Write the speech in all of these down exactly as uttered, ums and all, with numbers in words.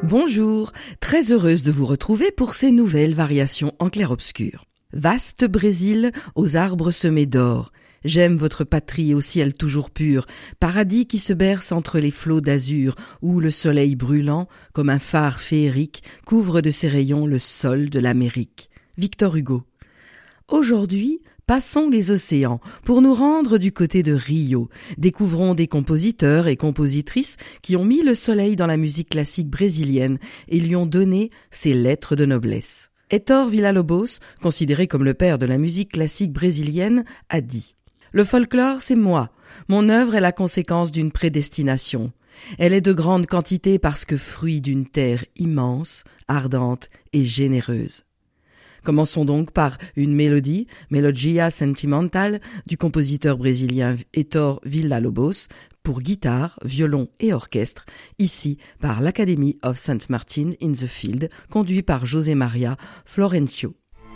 Bonjour, très heureuse de vous retrouver pour ces nouvelles variations en clair-obscur. Vaste Brésil, aux arbres semés d'or, j'aime votre patrie au ciel toujours pur, paradis qui se berce entre les flots d'azur, où le soleil brûlant, comme un phare féerique, couvre de ses rayons le sol de l'Amérique. Victor Hugo. Aujourd'hui, passons les océans pour nous rendre du côté de Rio. Découvrons des compositeurs et compositrices qui ont mis le soleil dans la musique classique brésilienne et lui ont donné ses lettres de noblesse. Héctor Villa-Lobos, considéré comme le père de la musique classique brésilienne, a dit « Le folklore, c'est moi. Mon œuvre est la conséquence d'une prédestination. Elle est de grande quantité parce que fruit d'une terre immense, ardente et généreuse. » Commençons donc par une mélodie, Melodia Sentimental, du compositeur brésilien Héctor Villa-Lobos, pour guitare, violon et orchestre, ici par l'Academy of Saint Martin in the Field, conduit par José Maria Florencio.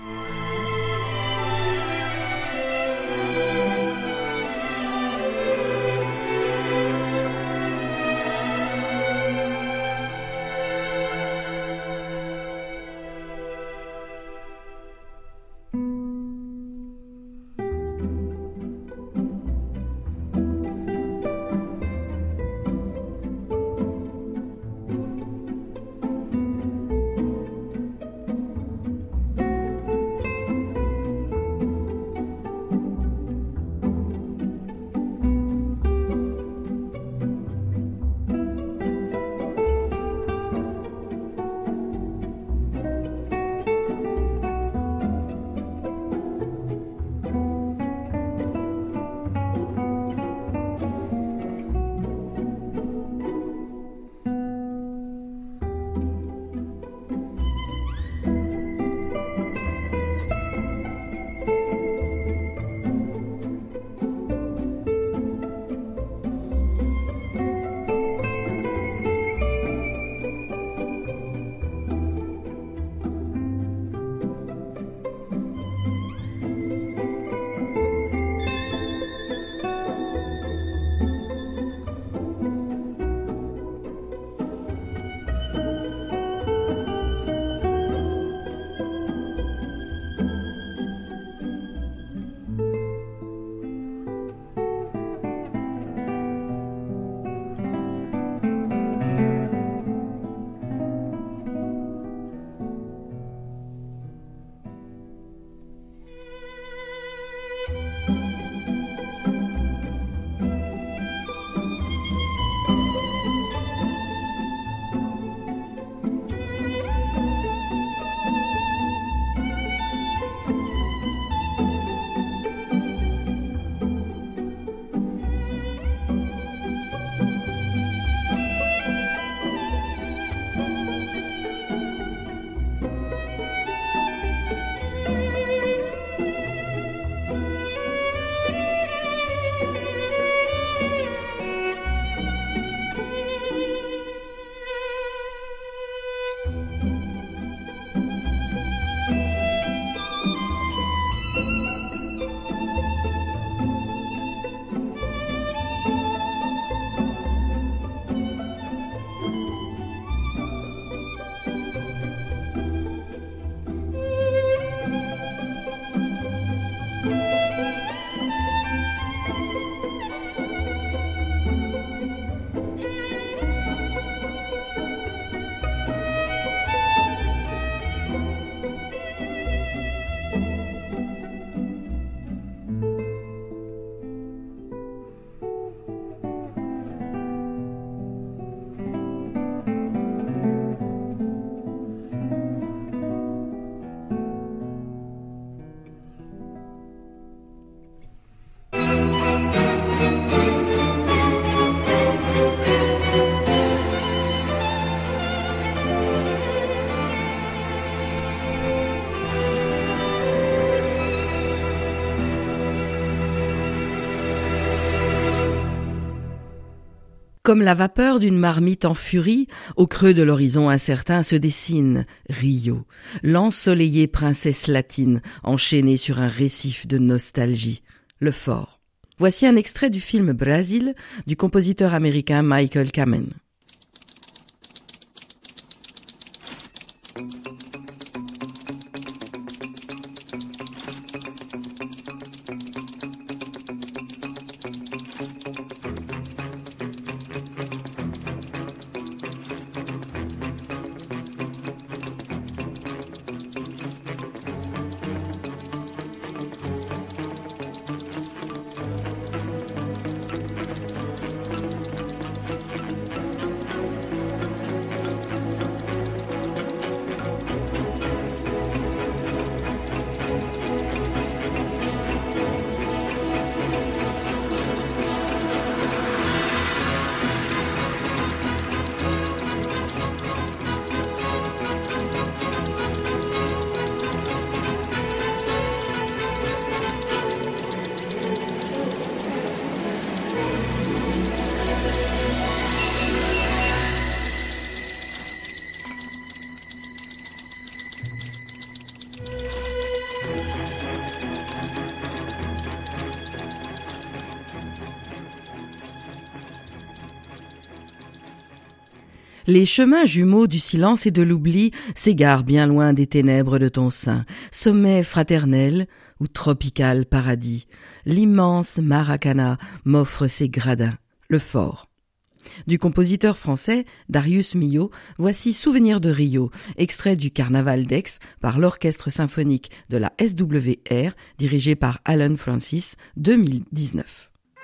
Comme la vapeur d'une marmite en furie, au creux de l'horizon incertain se dessine Rio, l'ensoleillée princesse latine, enchaînée sur un récif de nostalgie, le fort. Voici un extrait du film Brazil du compositeur américain Michael Kamen. Les chemins jumeaux du silence et de l'oubli s'égarent bien loin des ténèbres de ton sein. Sommet fraternel ou tropical paradis, l'immense Maracana m'offre ses gradins, le fort. Du compositeur français Darius Milhaud, voici Souvenir de Rio, extrait du Carnaval d'Aix par l'Orchestre symphonique de la S W R, dirigé par Alan Francis, deux mille dix-neuf.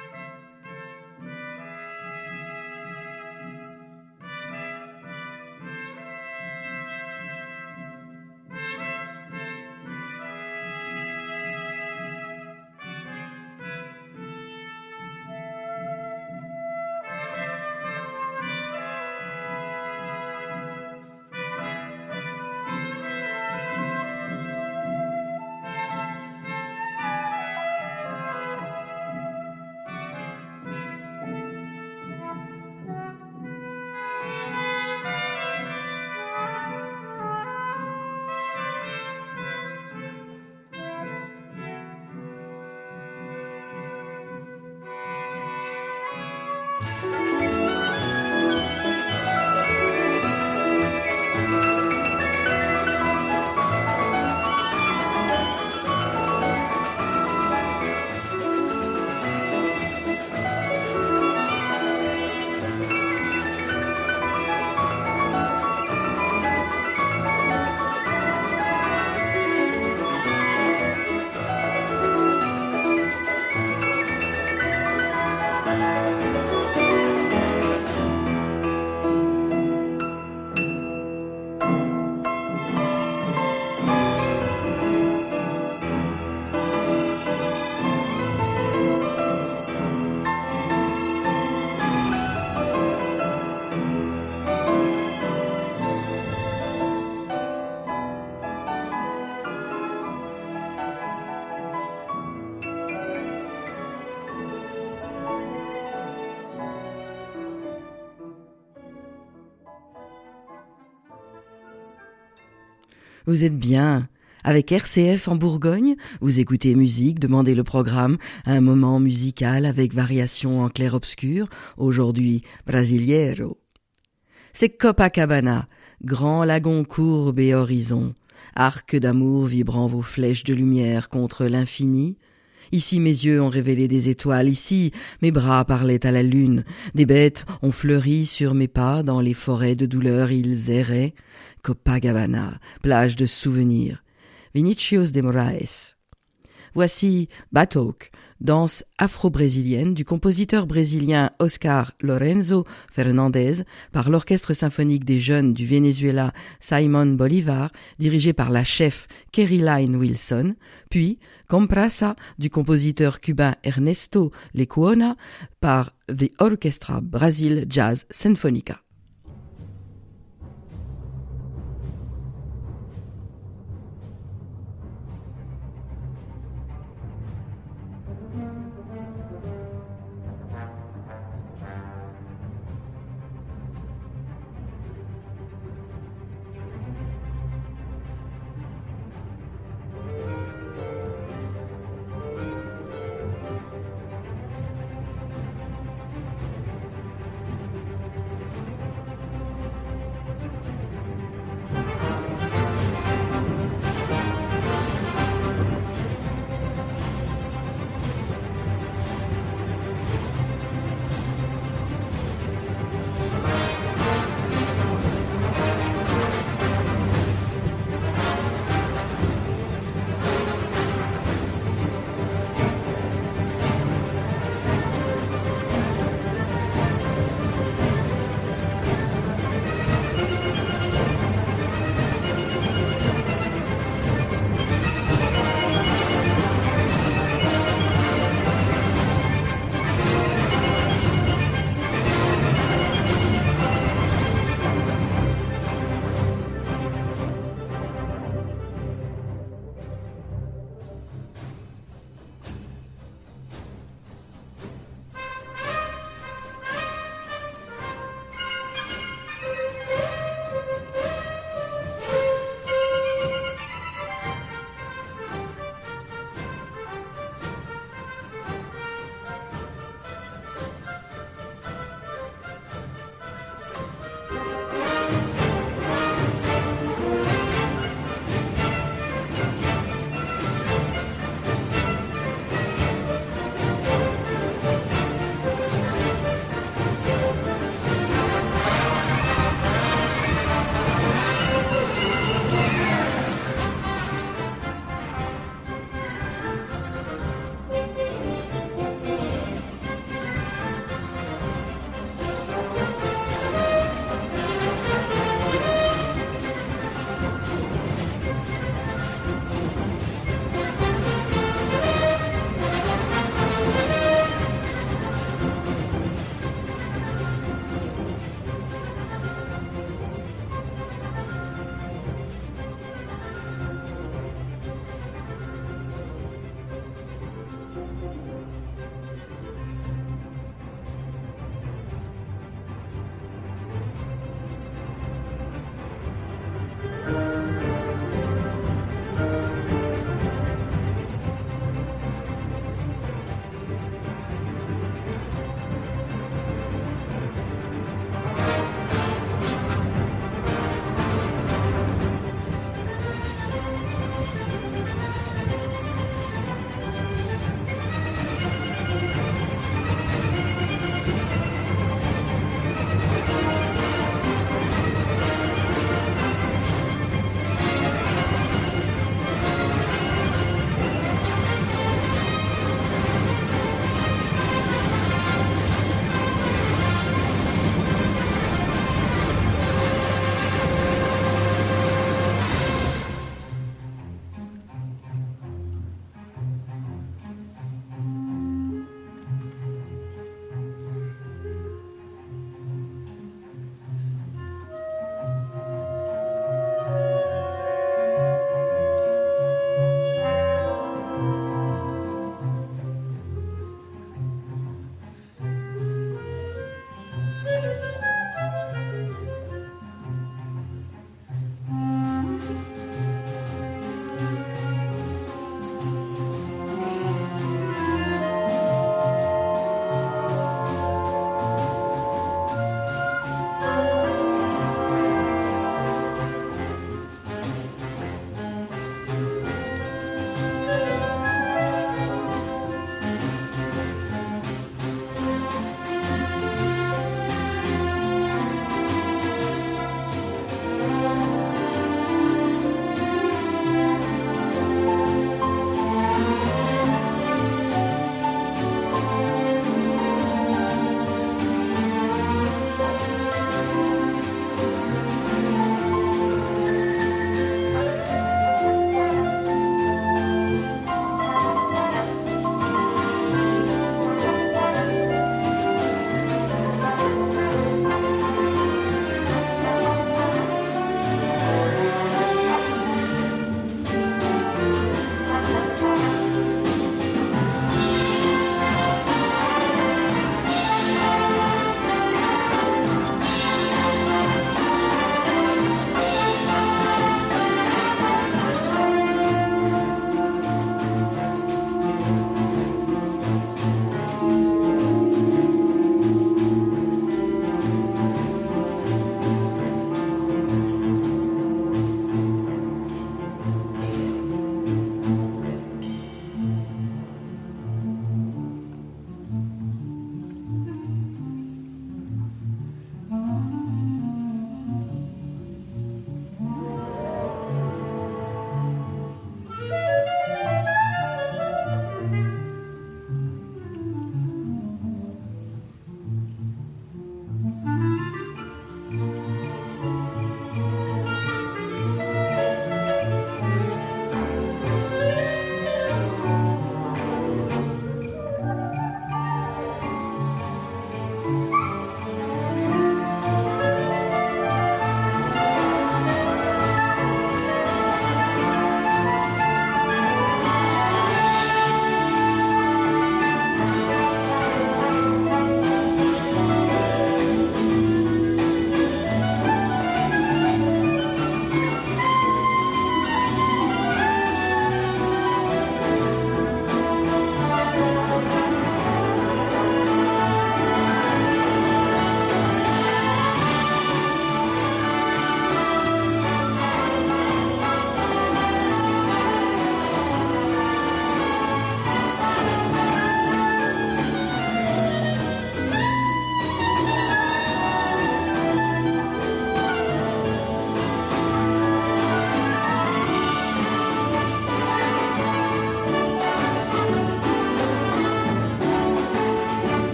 Vous êtes bien avec R C F en Bourgogne, vous écoutez musique, demandez le programme, un moment musical avec variation en clair-obscur, aujourd'hui Brasileiro. C'est Copacabana, grand lagon courbe et horizon, arc d'amour vibrant vos flèches de lumière contre l'infini. Ici mes yeux ont révélé des étoiles, ici mes bras parlaient à la lune, des bêtes ont fleuri sur mes pas, dans les forêts de douleur ils erraient. Copacabana, plage de souvenirs. Vinicius de Moraes. Voici Batoque, danse afro-brésilienne du compositeur brésilien Oscar Lorenzo Fernandez par l'Orchestre symphonique des jeunes du Venezuela Simon Bolivar, dirigé par la chef Caroline Wilson, puis Comprasa du compositeur cubain Ernesto Lecuona par The Orchestra Brasil Jazz Sinfonica.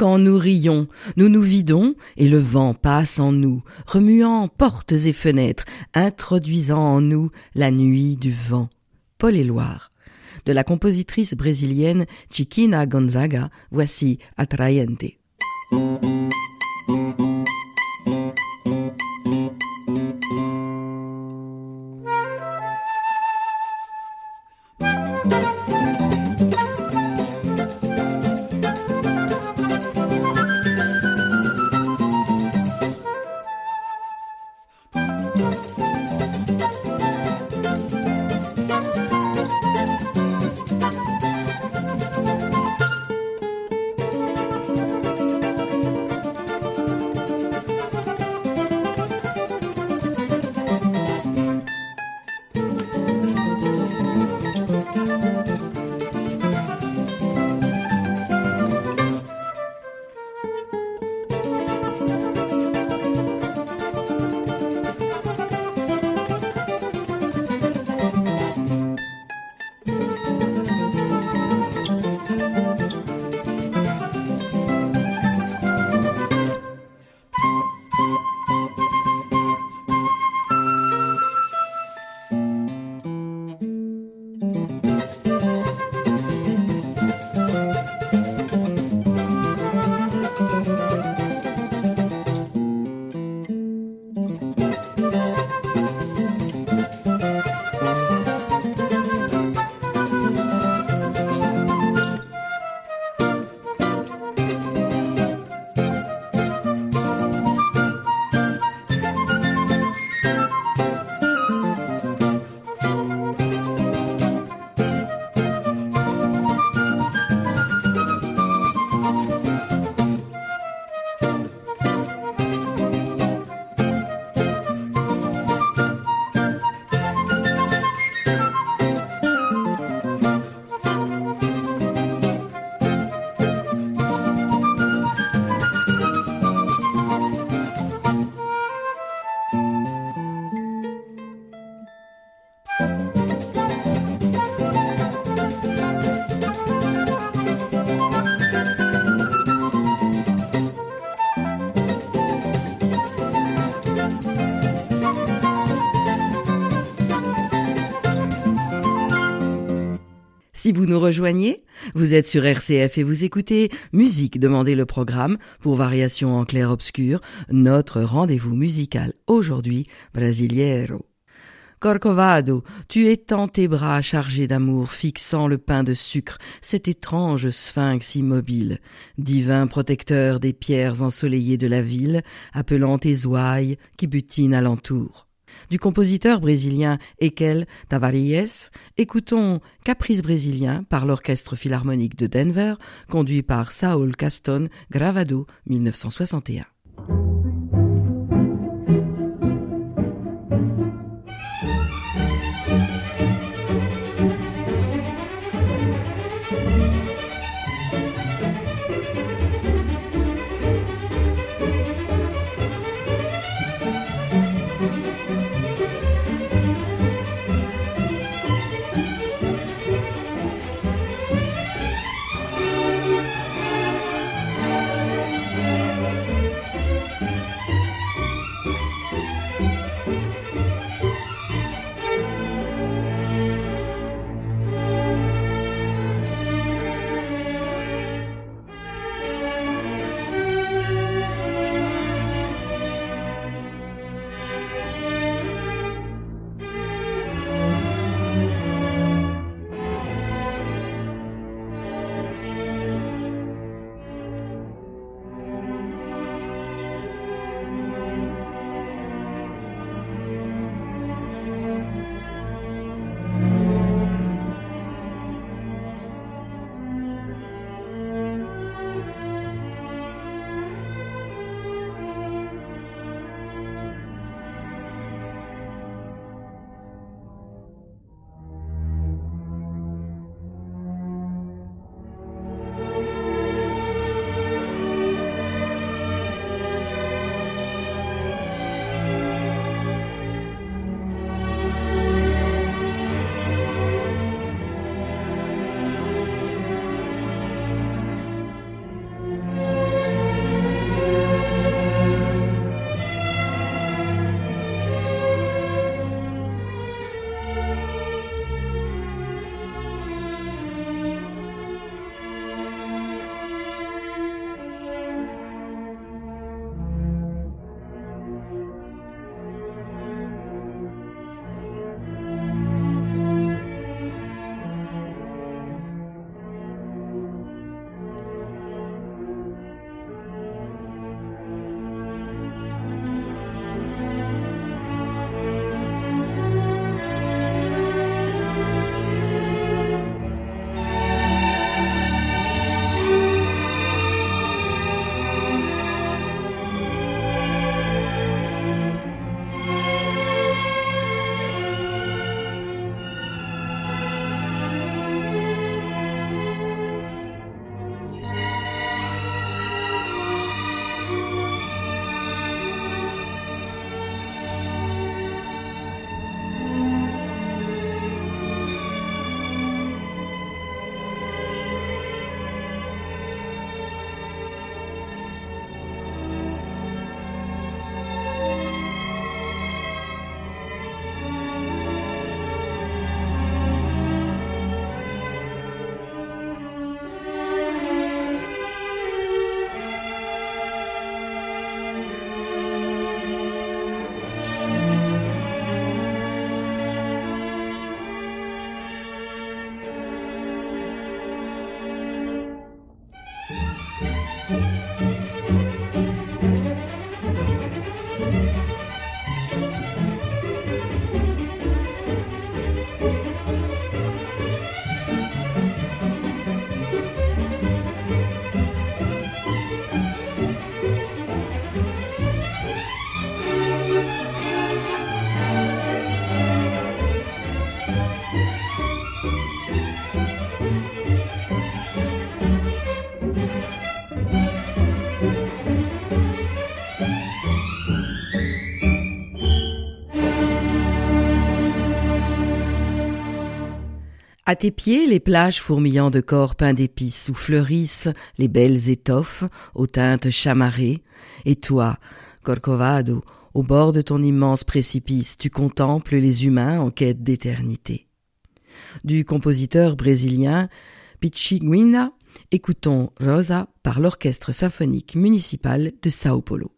Quand nous rions, nous nous vidons et le vent passe en nous, remuant portes et fenêtres, introduisant en nous la nuit du vent. Paul Éluard. De la compositrice brésilienne Chiquinha Gonzaga, voici Atraente. Si vous nous rejoignez, vous êtes sur R C F et vous écoutez Musique, demandez le programme pour Variations en clair-obscur, notre rendez-vous musical aujourd'hui, Brasileiro. Corcovado, tu étends tes bras chargés d'amour, fixant le pain de sucre, cet étrange sphinx immobile, divin protecteur des pierres ensoleillées de la ville, appelant tes ouailles qui butinent alentour. Du compositeur brésilien Ekel Tavares, écoutons Caprice brésilien par l'Orchestre Philharmonique de Denver, conduit par Saul Caston Gravado, mille neuf cent soixante et un. À tes pieds, les plages fourmillant de corps peints d'épices où fleurissent les belles étoffes aux teintes chamarrées. Et toi, Corcovado, au bord de ton immense précipice, tu contemples les humains en quête d'éternité. Du compositeur brésilien Pichinguinha, écoutons Rosa par l'Orchestre symphonique municipal de Sao Paulo.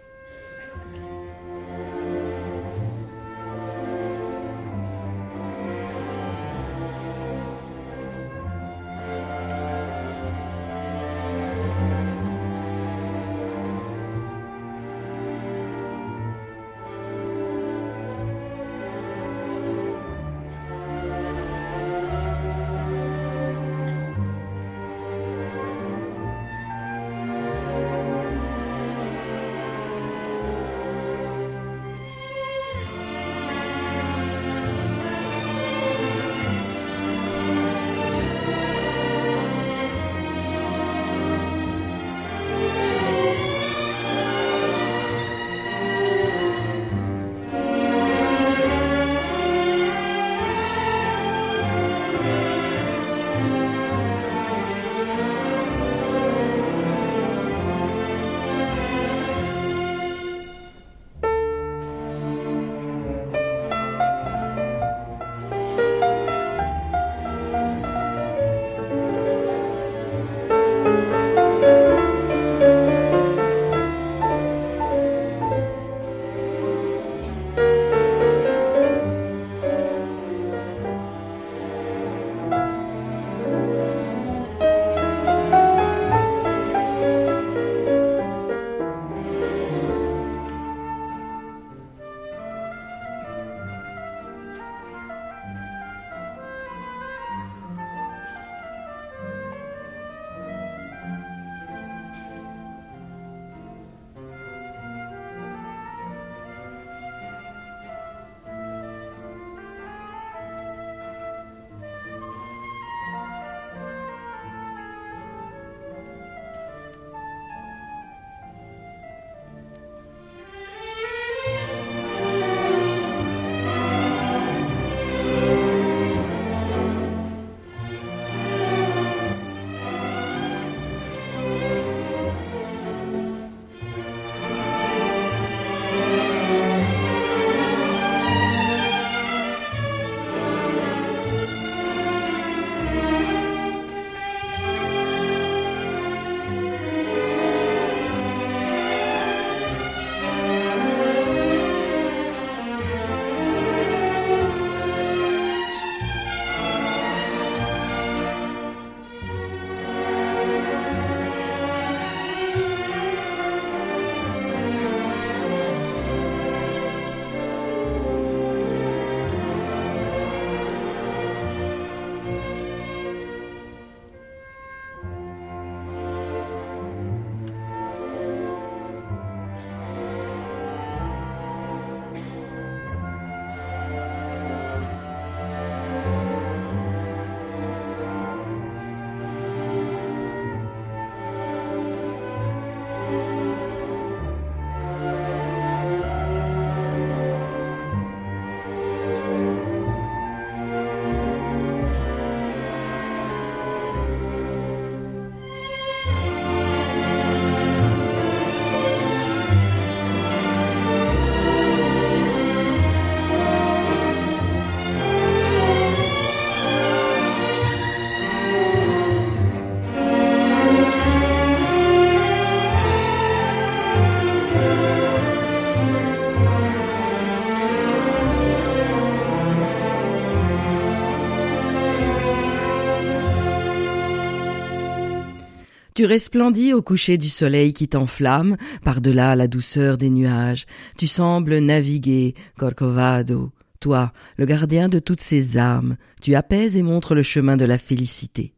Tu resplendis au coucher du soleil qui t'enflamme, par-delà la douceur des nuages. Tu sembles naviguer, Corcovado, toi, le gardien de toutes ces âmes. Tu apaises et montres le chemin de la félicité.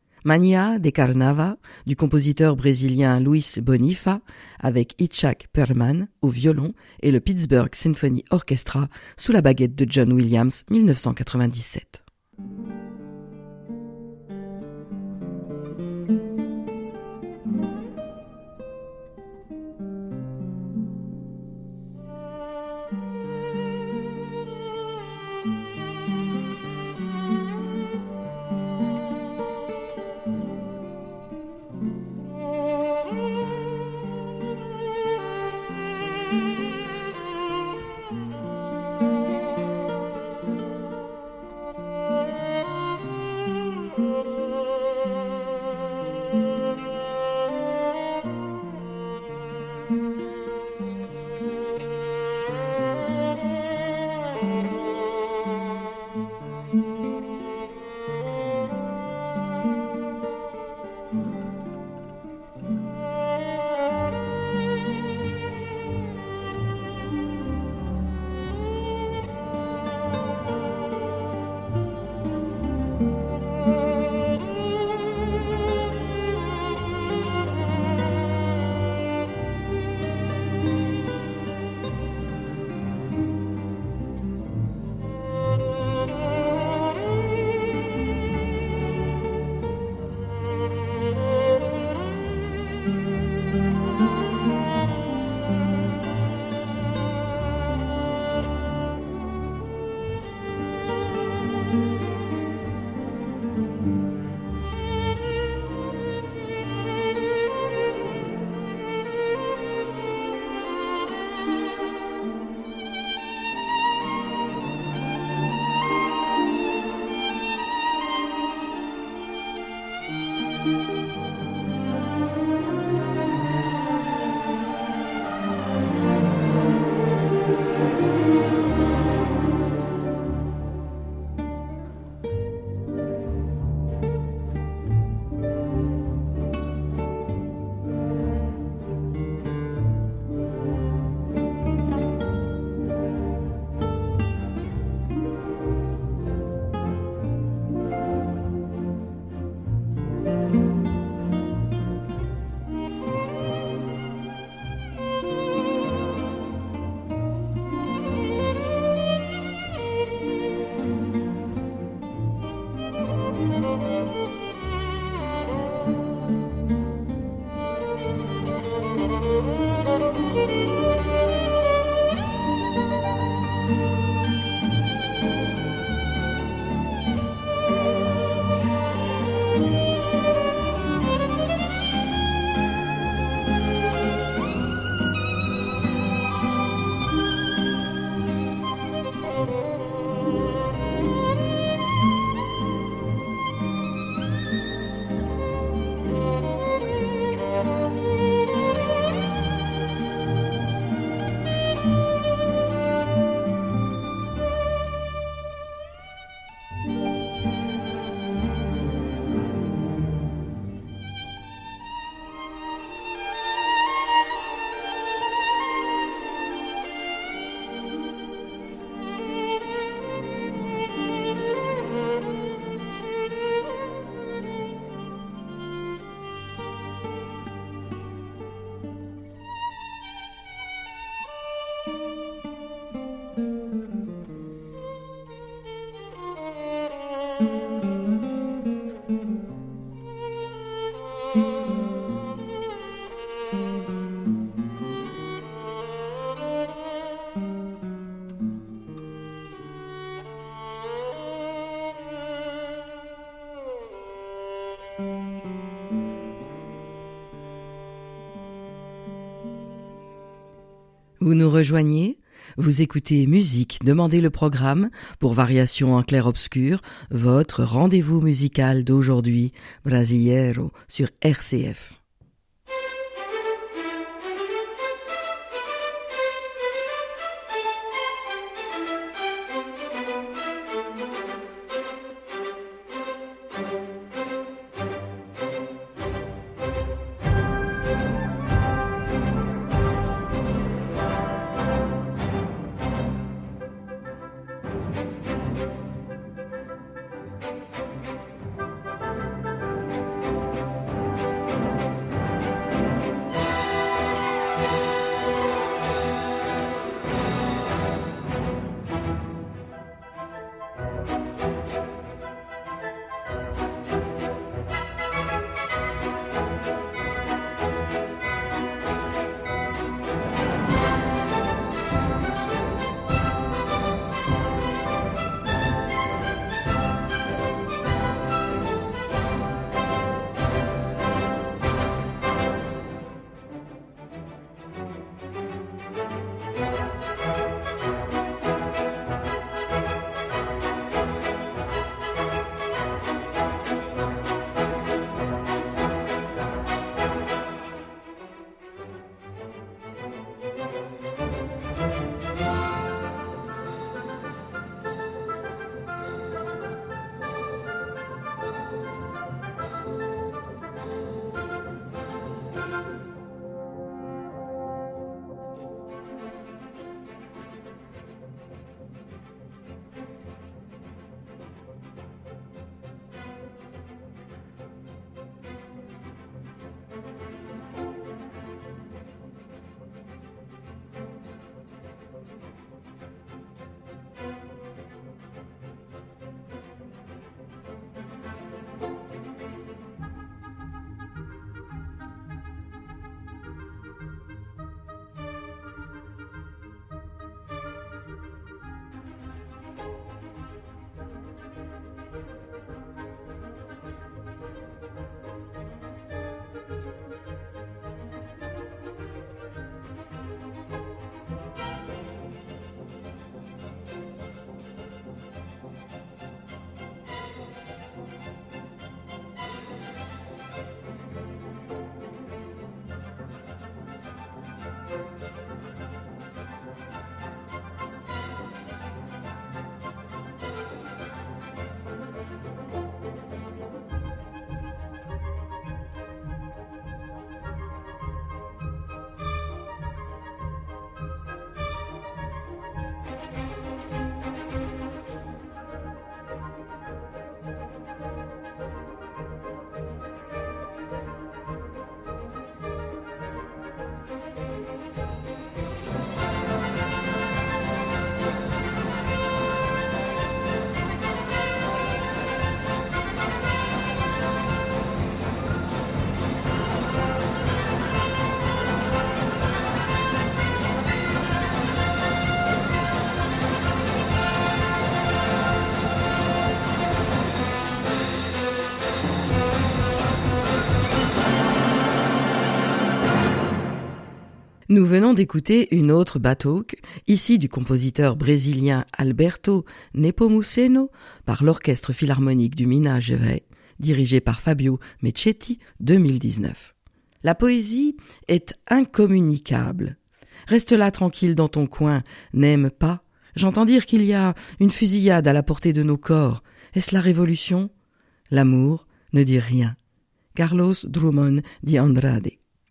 Mania de Carnava, du compositeur brésilien Luis Bonifa, avec Itzhak Perlman au violon et le Pittsburgh Symphony Orchestra sous la baguette de John Williams, mille neuf cent quatre-vingt-dix-sept. Vous nous rejoignez, vous écoutez Musique, demandez le programme pour Variations en clair-obscur, votre rendez-vous musical d'aujourd'hui, Brasileiro, sur R C F. Nous venons d'écouter une autre batuque, ici du compositeur brésilien Alberto Nepomuceno, par l'Orchestre Philharmonique du Minas Gerais, dirigé par Fabio Mecchetti, deux mille dix-neuf. La poésie est incommunicable. Reste là tranquille dans ton coin, n'aime pas. J'entends dire qu'il y a une fusillade à la portée de nos corps. Est-ce la révolution? L'amour ne dit rien. Carlos Drummond de Andrade.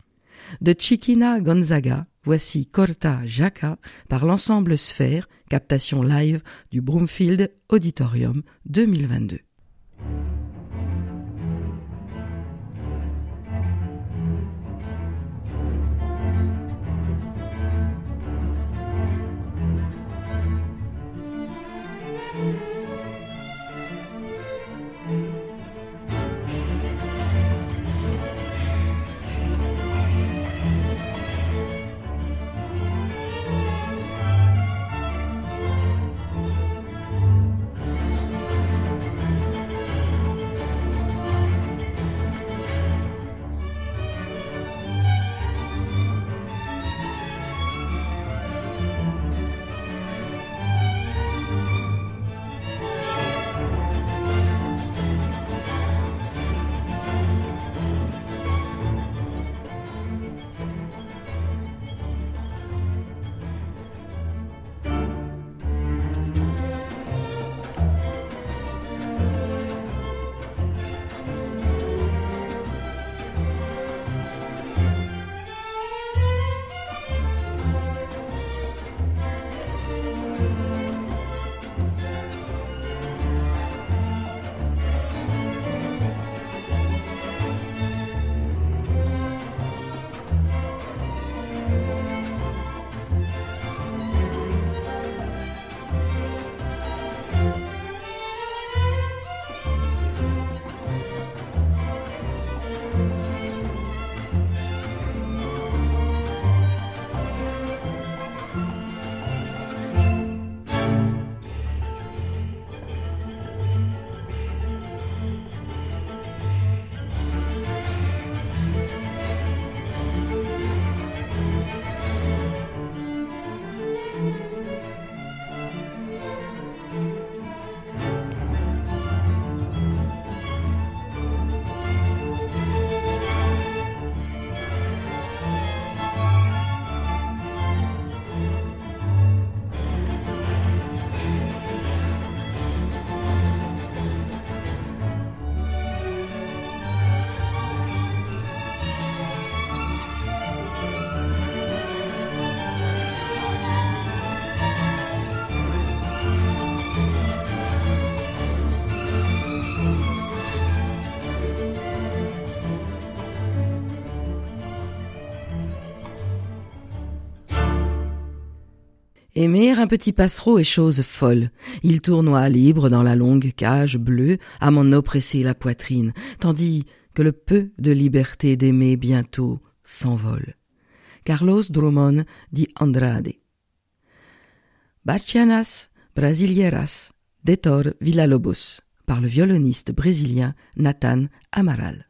De Chiquina Gonzaga, voici Corta Jaca par l'ensemble Sphère, captation live du Broomfield Auditorium deux mille vingt-deux. Aimer un petit passereau est chose folle. Il tournoie libre dans la longue cage bleue à m'en oppresser la poitrine, tandis que le peu de liberté d'aimer bientôt s'envole. Carlos Drummond de Andrade. Bachianas Brasilieras d'Héctor Villa-Lobos par le violoniste brésilien Nathan Amaral.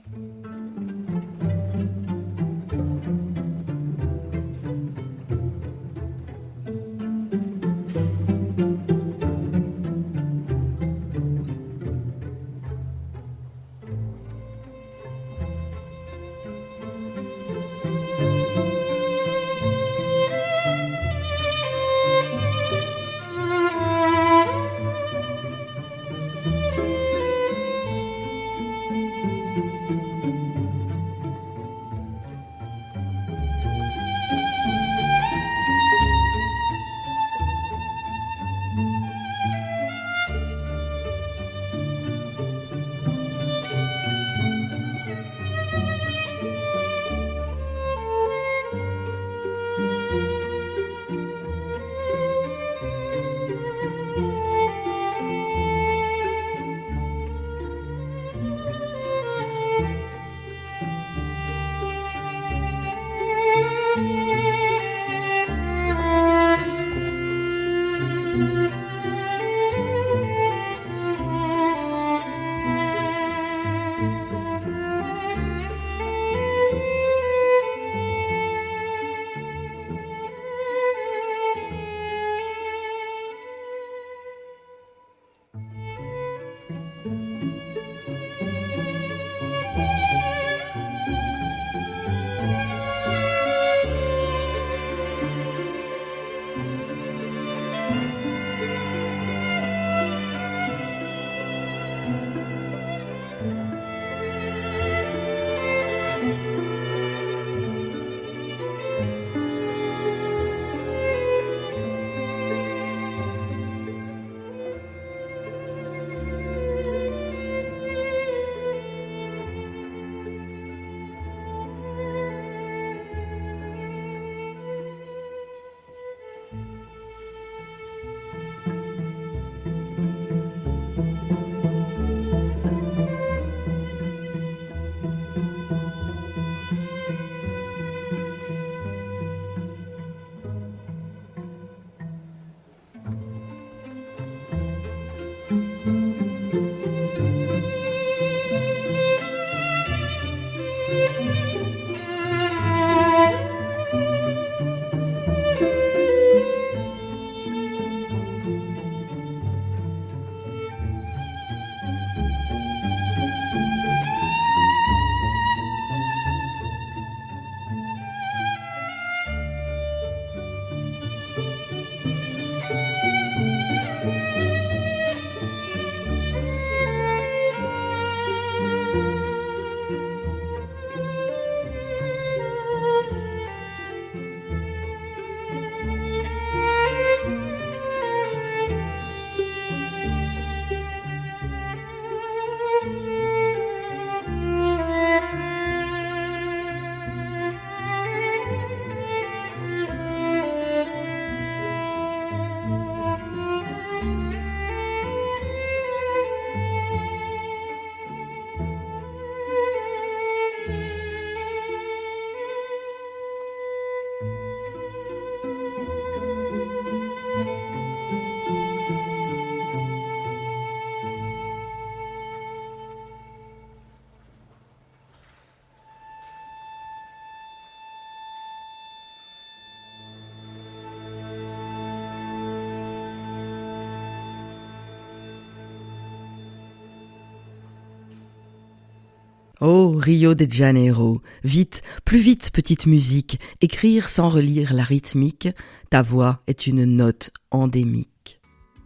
Oh, Rio de Janeiro, vite, plus vite, petite musique, écrire sans relire la rythmique, ta voix est une note endémique.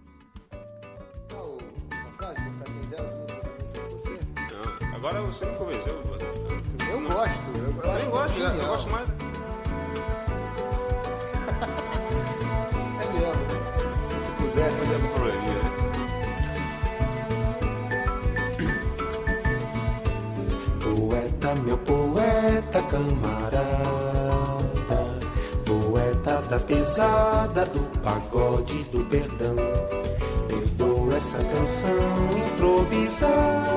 Agora você me convenceu. Eu gosto, eu, eu acho gosto, genial. eu gosto mais. É mesmo. Se pudesse, Você tem algum probleminha, né? Poeta, meu poeta camarada, poeta da pesada do pagode do perdão. Perdoa essa canção improvisada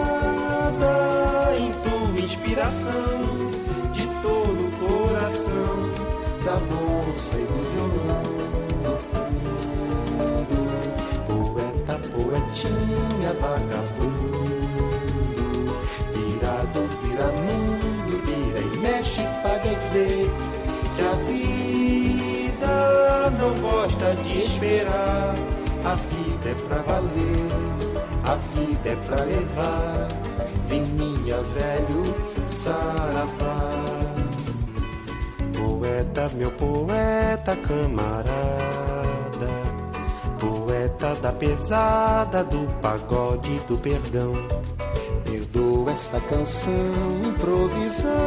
em tua inspiração, de todo o coração, da moça e do violão. No fundo, poeta, poetinha, vagabundo, virado, vira mundo, vira e mexe, paga e vê que a vida não gosta de esperar. A vida é pra valer, a vida é pra levar. Vininha, velho, saravá. Poeta, meu poeta camarada, poeta da pesada do pagode do perdão. Perdoa essa canção improvisada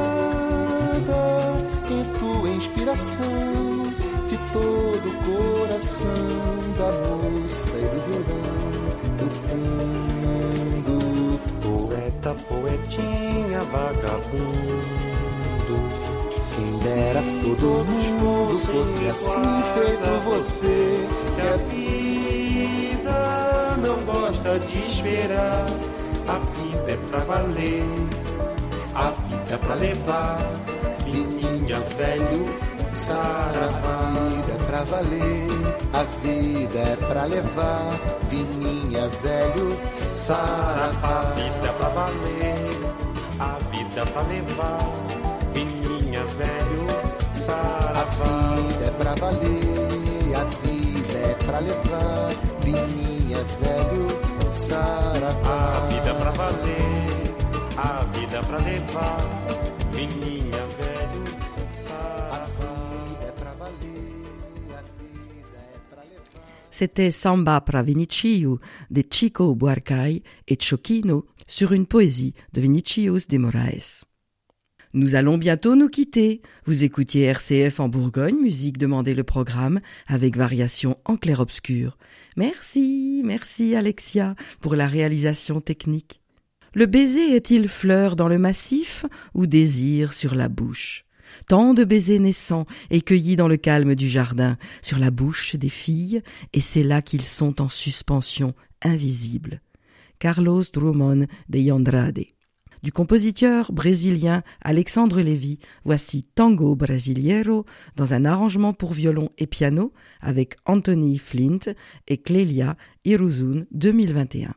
em tua inspiração, de todo o coração, da moça e do violão. Do fundo, poeta, poetinha, vagabundo, quem dera todo mundo fosse assim feito você, que a vida não gosta de esperar. A vida é pra valer, a vida é pra levar. Vininha, velho, saravá. A vida é pra valer, a vida é pra levar. Vininha, velho, saravá. A vida é pra valer, a vida é pra levar. Vininha, velho, saravá. A vida é pra valer, a vida é pra levar. Vininha, velho, saravá. A vida é pra valer, a vida é pra levar. Vininha, velho, saravá. A vida é pra valer, a vida é pra levar. C'était Samba pra Vinicius de Chico Buarque et Chocchino sur une poésie de Vinicius de Moraes. Nous allons bientôt nous quitter. Vous écoutiez R C F en Bourgogne, musique demandez le programme avec variation en clair-obscur. Merci, merci Alexia pour la réalisation technique. Le baiser est-il fleur dans le massif ou désir sur la bouche? Tant de baisers naissants et cueillis dans le calme du jardin, sur la bouche des filles, et c'est là qu'ils sont en suspension invisible. Carlos Drummond de Andrade. Du compositeur brésilien Alexandre Lévy, voici Tango Brasileiro dans un arrangement pour violon et piano avec Anthony Flint et Clélia Iruzun deux mille vingt et un.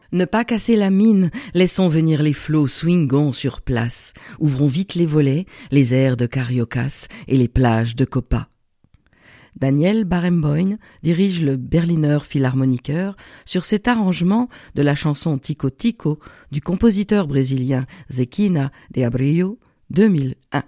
Ne pas casser la mine, laissons venir les flots, swingons sur place. Ouvrons vite les volets, les airs de Cariocas et les plages de Copa. Daniel Barenboim dirige le Berliner Philharmoniker sur cet arrangement de la chanson Tico Tico du compositeur brésilien Zequina de Abreu, deux mille un.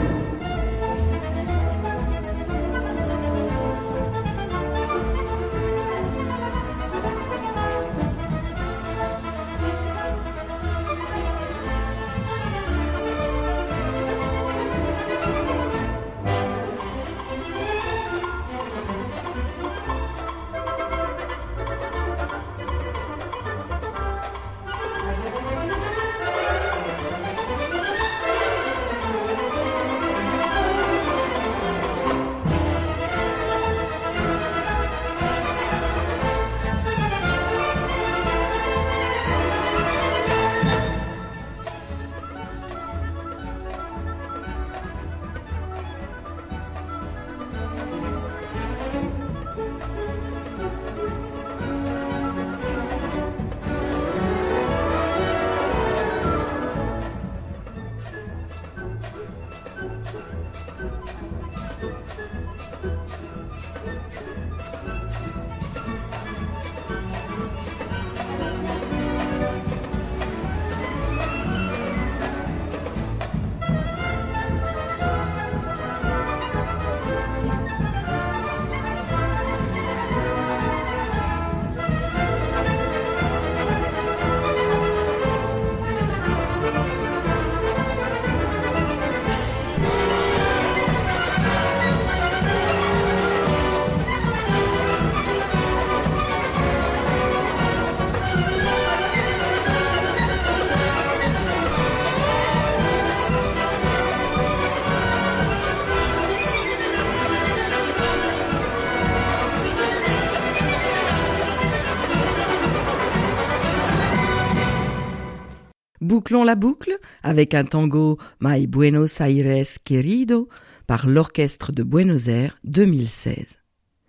Bouclons la boucle avec un tango My Buenos Aires Querido par l'Orchestre de Buenos Aires deux mille seize.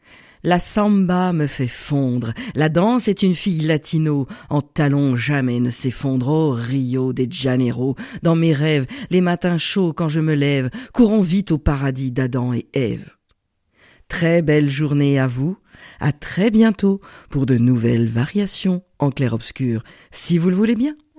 La samba me fait fondre, la danse est une fille latino, en talons jamais ne s'effondre, oh Rio de Janeiro, dans mes rêves, les matins chauds quand je me lève, courons vite au paradis d'Adam et Ève. Très belle journée à vous, à très bientôt pour de nouvelles variations en clair-obscur, si vous le voulez bien.